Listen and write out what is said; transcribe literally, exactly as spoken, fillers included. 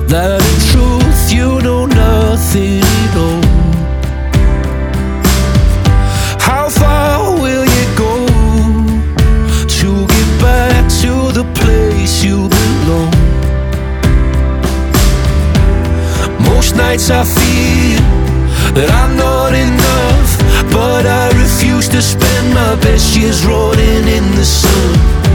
that in truth you know nothing at all. How far will you go to get back to the place you belong? Most nights I feel that I'm not enough, but I refuse to spend my best years rotting in the sun.